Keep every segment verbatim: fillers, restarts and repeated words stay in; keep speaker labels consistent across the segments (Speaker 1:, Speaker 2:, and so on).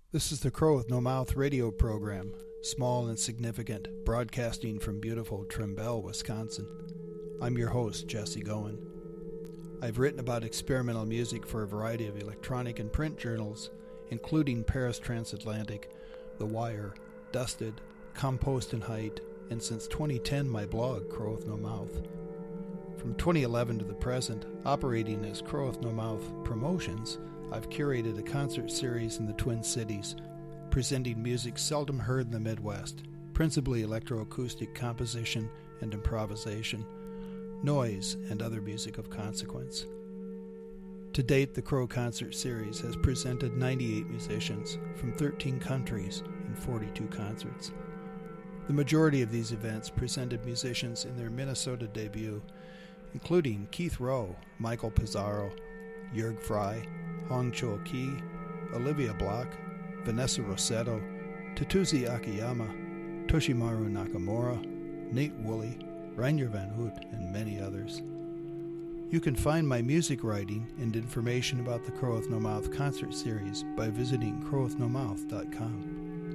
Speaker 1: This is the Crow with No Mouth radio program, small and significant, broadcasting from beautiful Trumbull, Wisconsin. I'm your host, Jesse Goen. I've written about experimental music for a variety of electronic and print journals, including Paris Transatlantic, The Wire, Dusted, Compost and Height, and since twenty ten my blog, Crow with No Mouth. From twenty eleven to the present, operating as Crow with No Mouth Promotions, I've curated a concert series in the Twin Cities, presenting music seldom heard in the Midwest, principally electroacoustic composition and improvisation, noise, and other music of consequence. To date, the Crow Concert Series has presented ninety-eight musicians from thirteen countries in forty-two concerts. The majority of these events presented musicians in their Minnesota debut, including Keith Rowe, Michael Pizarro, Jörg Frey, Hong Cho Ki, Olivia Block, Vanessa Rossetto, Tatsuji Akiyama, Toshimaru Nakamura, Nate Woolley, Reinier van Hout, and many others. You can find my music writing and information about the Crow with No Mouth concert series by visiting crow with no mouth dot com.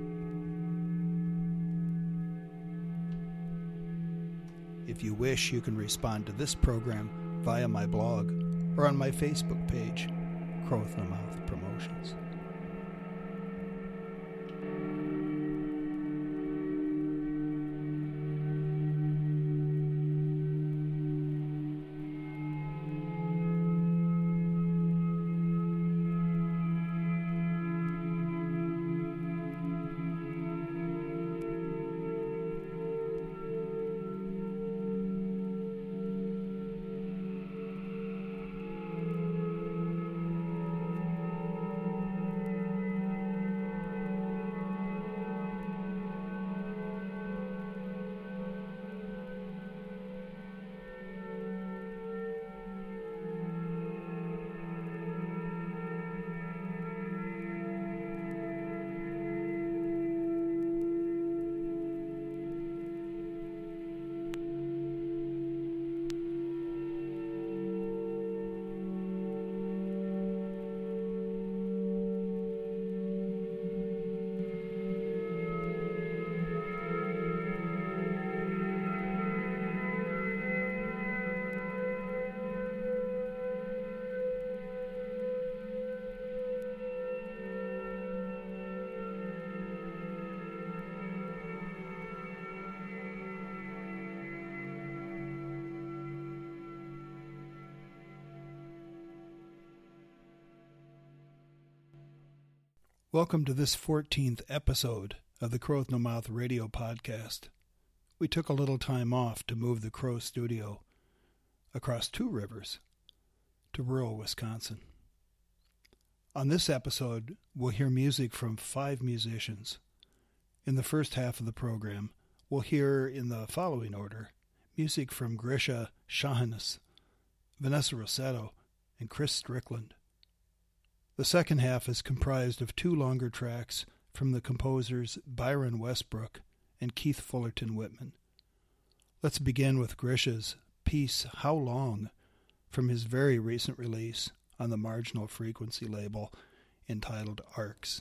Speaker 1: If you wish, you can respond to this program via my blog or on my Facebook page, Crow with No Mouth Promotions. Welcome to this fourteenth episode of the Crow with No Mouth radio podcast. We took a little time off to move the Crow studio across two rivers to rural Wisconsin. On this episode, we'll hear music from five musicians. In the first half of the program, we'll hear, in the following order, music from Grisha Shahanis, Vanessa Rossetto, and Chris Strickland. The second half is comprised of two longer tracks from the composers Byron Westbrook and Keith Fullerton Whitman. Let's begin with Grisha's piece How Long from his very recent release on the Marginal Frequency label entitled Arcs.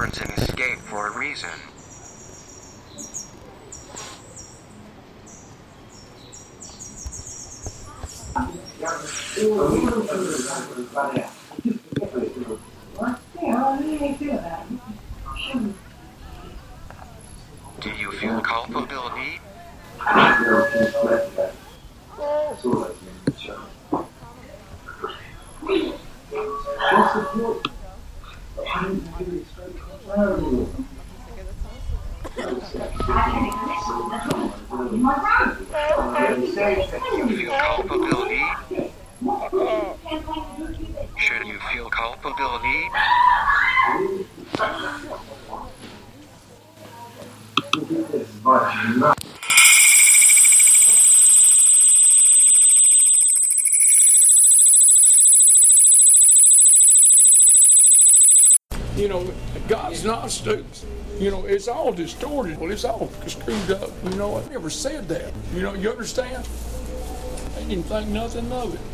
Speaker 2: turns and escape for a reason. Do you feel culpability? Feel culpability? Should you feel culpability?
Speaker 3: You know, God's not stupid. You know, it's all distorted. Well, it's all screwed up. You know, I never said that. You know, you understand? They didn't think nothing of it.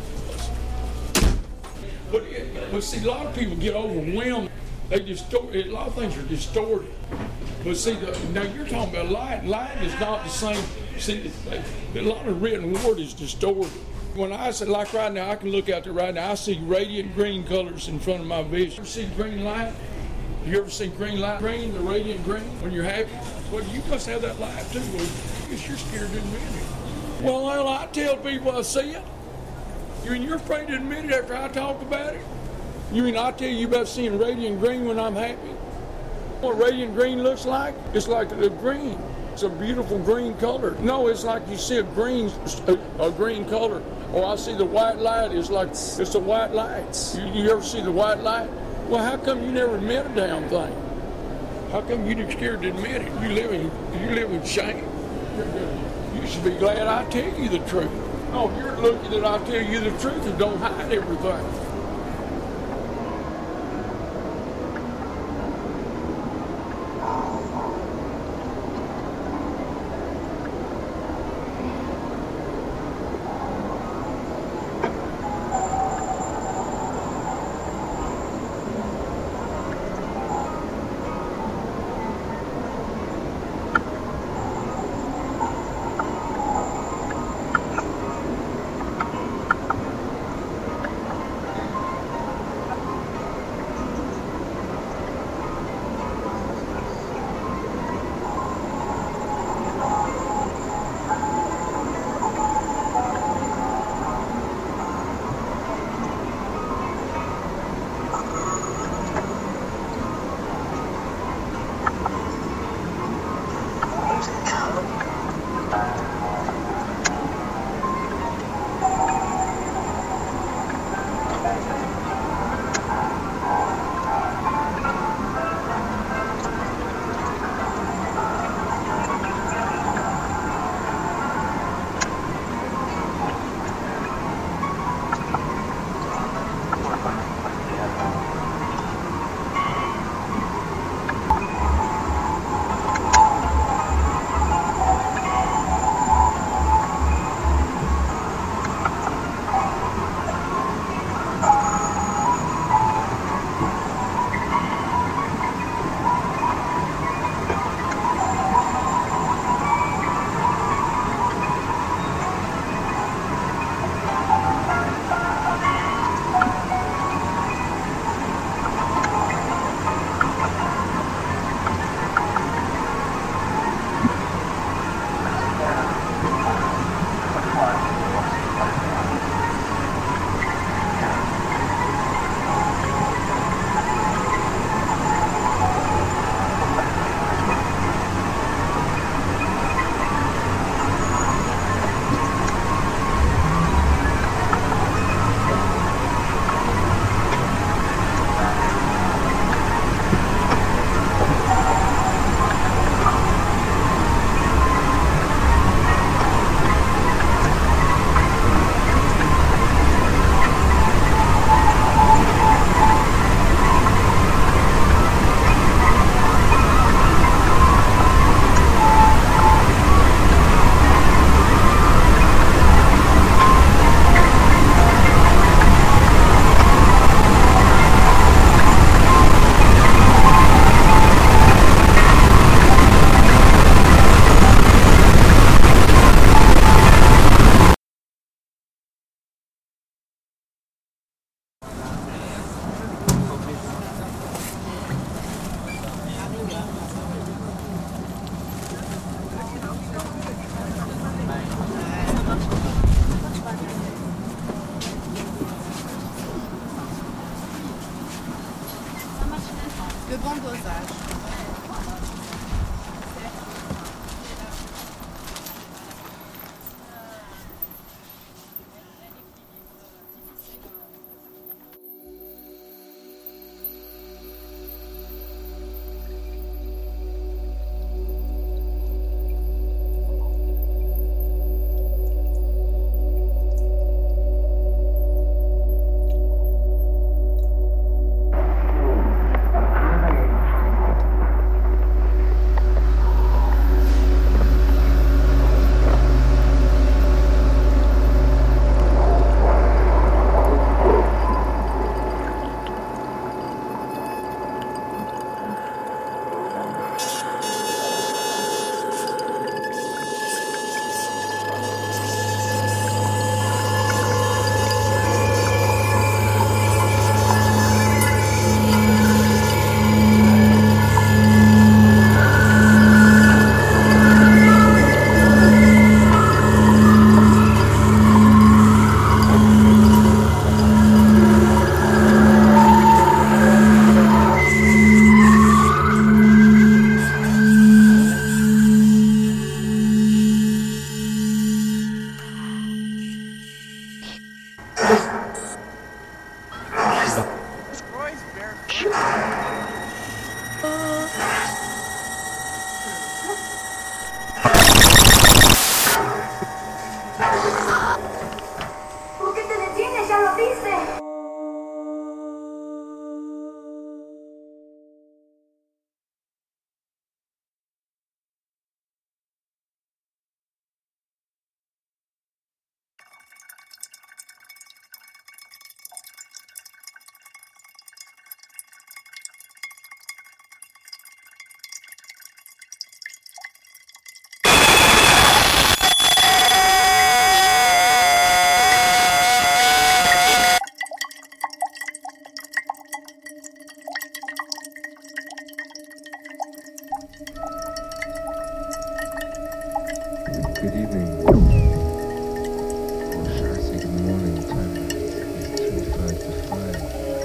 Speaker 3: But, but see, a lot of people get overwhelmed. They distort. A lot of things are distorted. But see, the, now you're talking about light. Light is not the same. See, a lot of written word is distorted. When I say, like right now, I can look out there right now, I see radiant green colors in front of my vision. You ever see green light? You ever see green light? Green, the radiant green, when you're happy? Well, you must have that light too. Well, because you're scared to admit it. Well, well, I tell people I see it. You mean you're afraid to admit it after I talk about it? You mean I tell you about seeing radiant green when I'm happy? What radiant green looks like? It's like the green. It's a beautiful green color. No, it's like you see a green, a, a green color. Or I see the white light. It's like it's a white light. You, you ever see the white light? Well, how come you never admit a damn thing? How come you scared to admit it? You live in you live in shame. You should be glad I tell you the truth. Oh, you're lucky that I tell you the truth and don't hide everything.
Speaker 4: Good evening. Or should I say good morning? Time is twenty-five to five.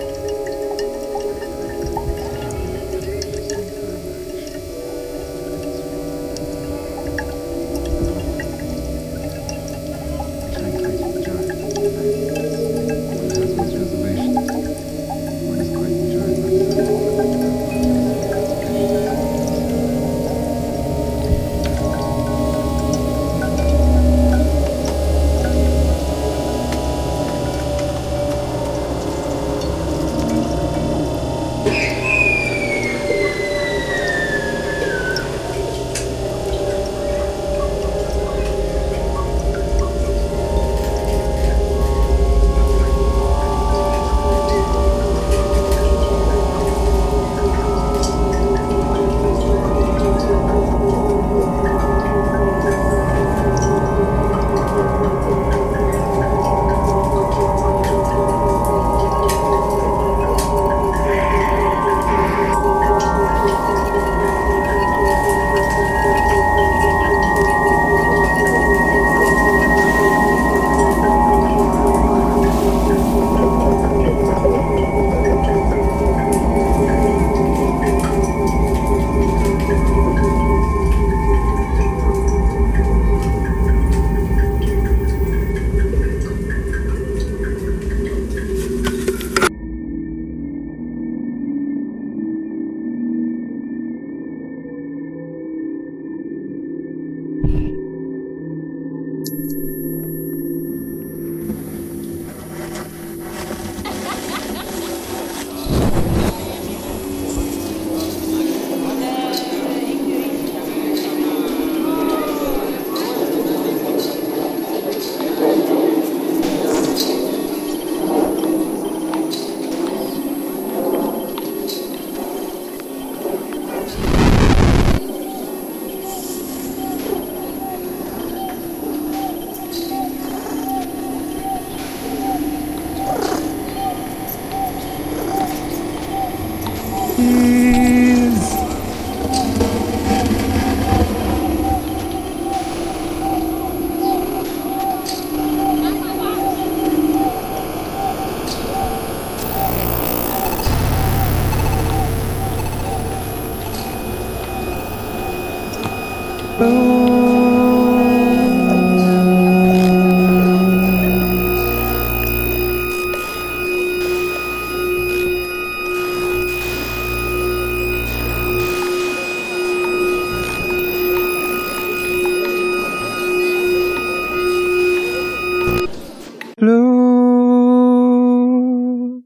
Speaker 5: Blue.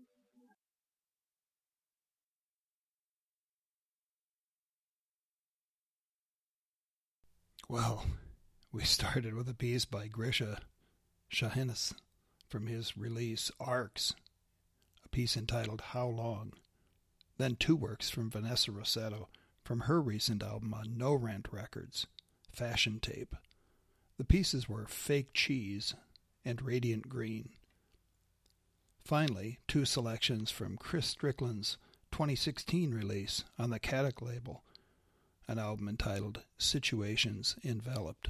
Speaker 1: Well, we started with a piece by Grisha Shahinus from his release Arcs, a piece entitled How Long. Then two works from Vanessa Rossetto from her recent album on No Rent Records, Fashion Tape. The pieces were Fake Cheese and Radiant Green. Finally, two selections from Chris Strickland's twenty sixteen release on the Caddock label, an album entitled Situations Enveloped.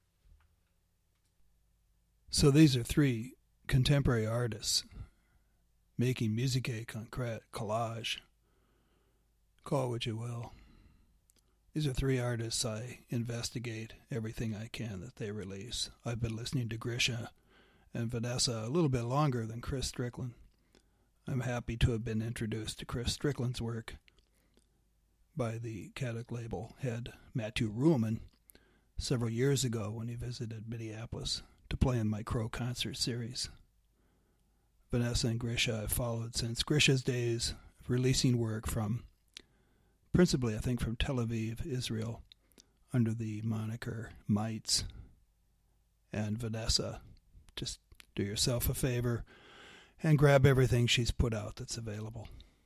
Speaker 1: So these are three contemporary artists making musique concrète, collage, call it what you will. These are three artists I investigate everything I can that they release. I've been listening to Grisha and Vanessa a little bit longer than Chris Strickland. I'm happy to have been introduced to Chris Strickland's work by the Caddock label head Matthew Ruhlman several years ago when he visited Minneapolis to play in my Crow concert series. Vanessa and Grisha I've followed since Grisha's days of releasing work from, principally I think from Tel Aviv, Israel, under the moniker Mites. And Vanessa, just do yourself a favor and grab everything she's put out that's available.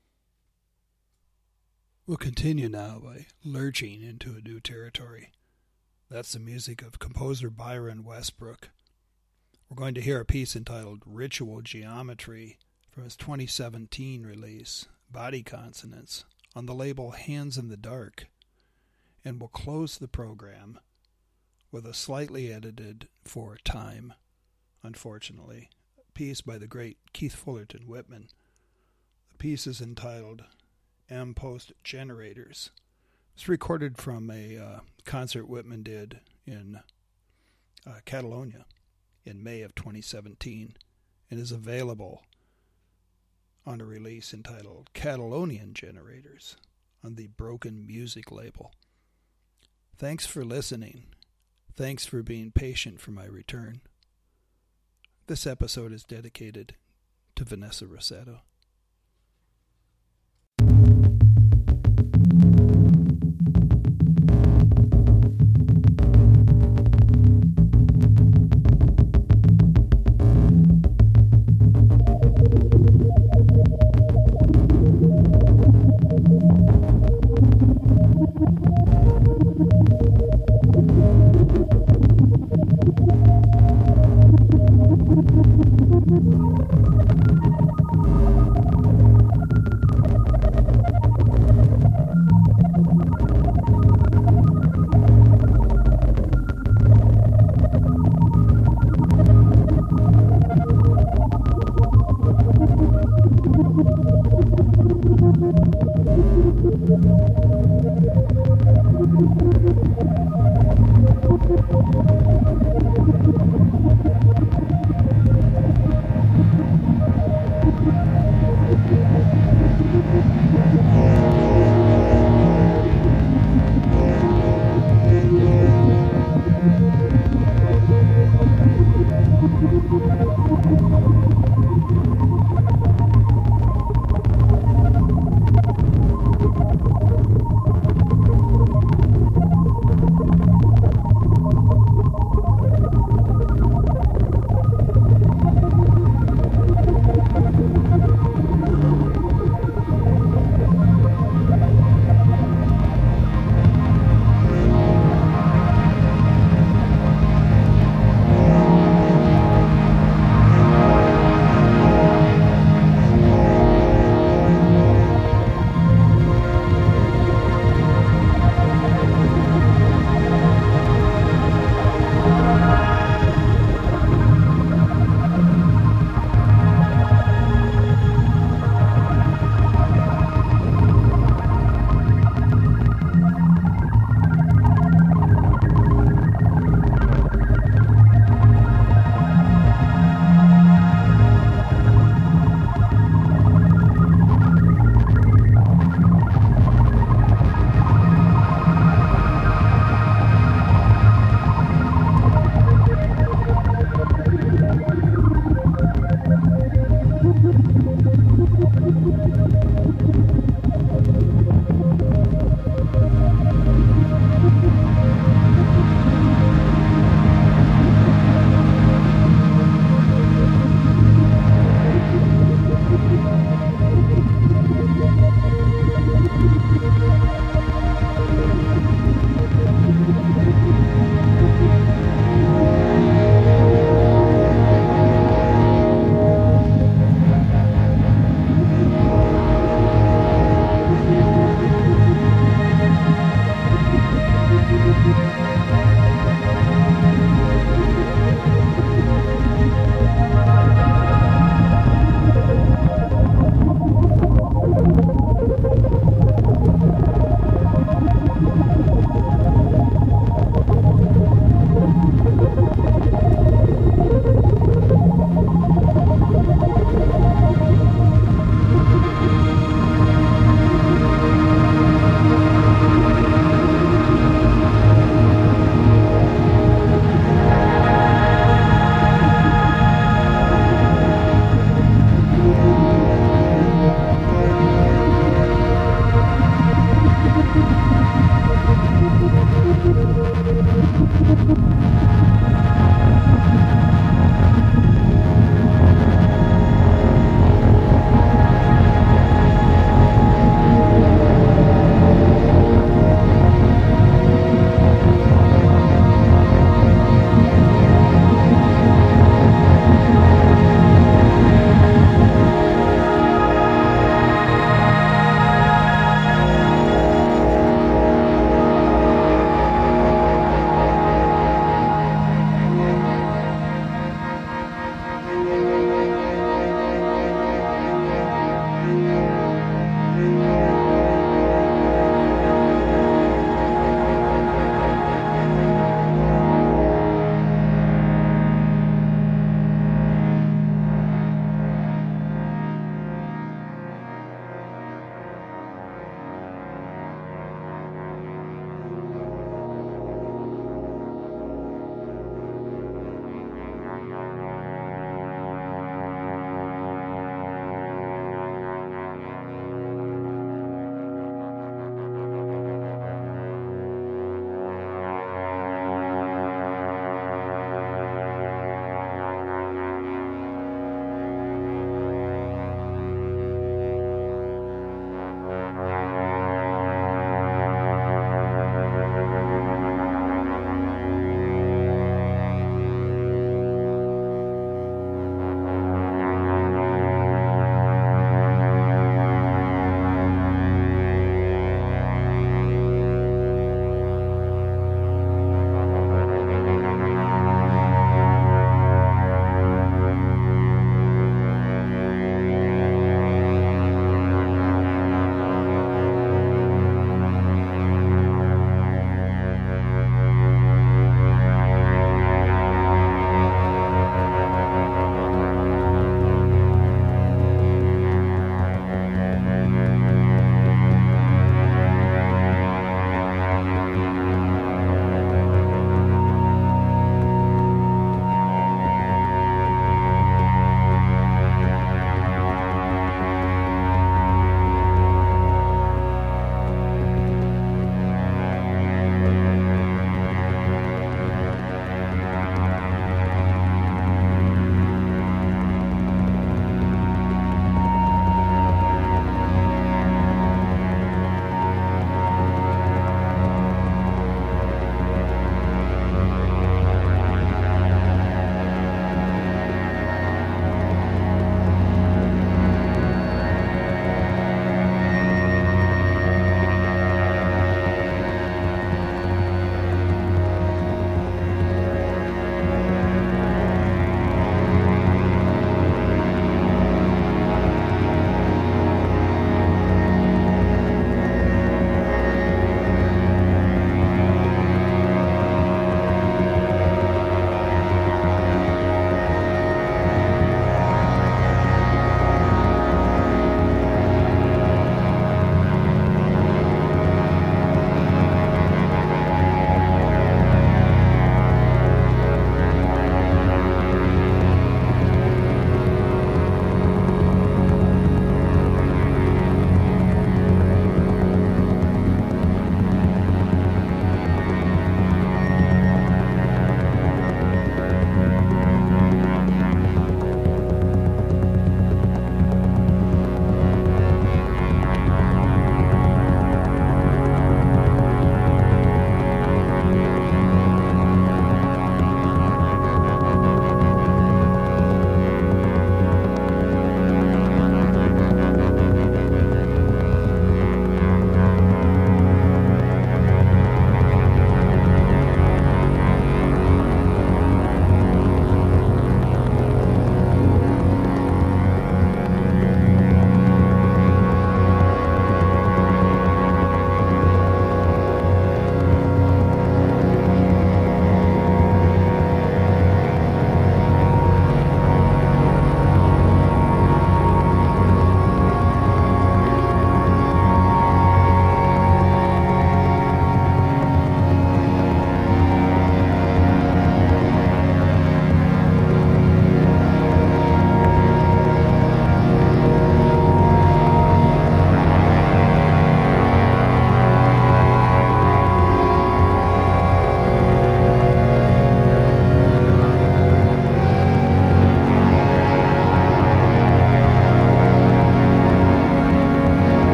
Speaker 1: We'll continue now by lurching into a new territory. That's the music of composer Byron Westbrook. We're going to hear a piece entitled Ritual Geometry from his twenty seventeen release, Body Consonants, on the label Hands in the Dark. And we'll close the program with a slightly edited for time, unfortunately, piece by the great Keith Fullerton Whitman. The piece is entitled M-Post Generators. It's recorded from a uh, concert Whitman did in uh, Catalonia in May of twenty seventeen and is available on a release entitled Catalonian Generators on the Broken Music label. Thanks for listening. Thanks for being patient for my return. This episode is dedicated to Vanessa Rossetto.